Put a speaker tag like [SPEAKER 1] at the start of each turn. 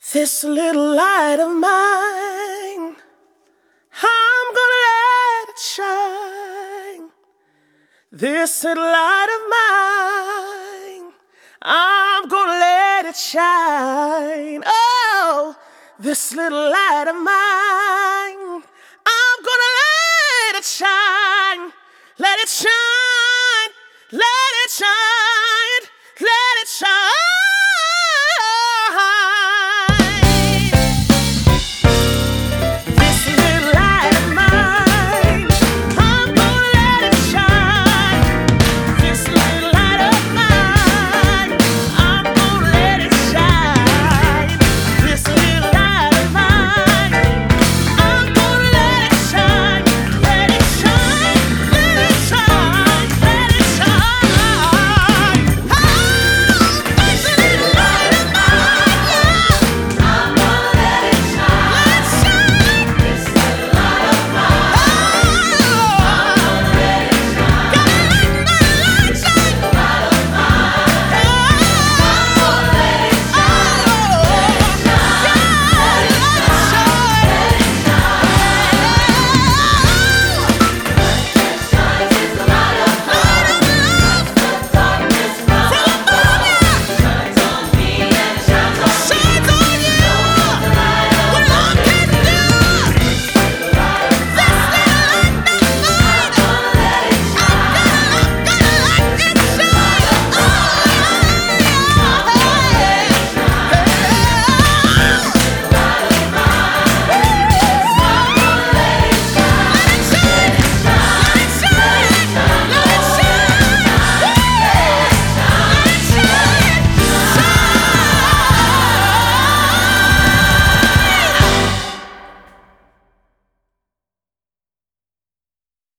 [SPEAKER 1] This little light of mine, I'm gonna let it shine. This little light of mine, I'm gonna let it shine. Oh, this little light of mine, I'm gonna let it shine. Let it shine, let it shine, let it shine.